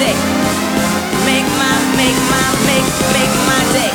day. Make my day.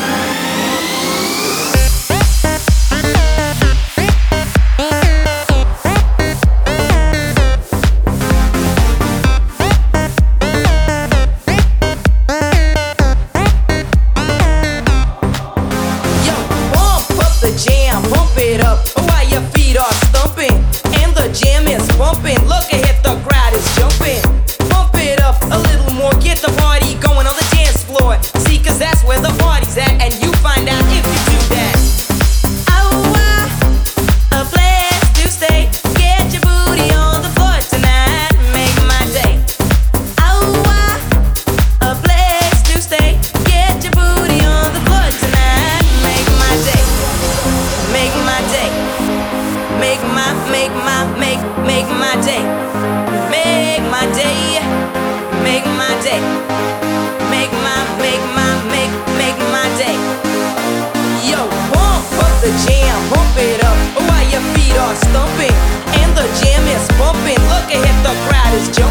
Yo, pump up the jam, pump it up while your feet are stumping and the jam is bumping. Look ahead, the crowd is jumping. Pump it up a little more, get the party going on the dance floor. See, 'cause that's where the party's at, and you find out if you do that. Oh, a place to stay. Get your booty on the floor tonight. Make my day. Oh, a place to stay. Get your booty on the floor tonight. Make my day. Make my day. Make my day. Make my day. Make my day. Make my day. Make my day. Yo, pump up the jam, pump it up while your feet are stumping and the jam is bumping. Look ahead, the crowd is jumping.